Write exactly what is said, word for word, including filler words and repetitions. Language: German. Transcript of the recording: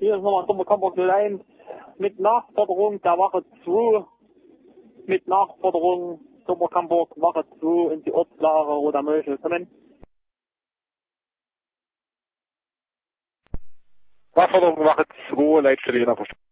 Hier ist nochmal Doppelkammer null eins mit Nachforderung der Wache zwei. Mit Nachforderung Doppelkammer Wache zwei in die Ortslage Roter Mölche. Kommen. Nachforderung Wache zwei, Leitstelle Jena.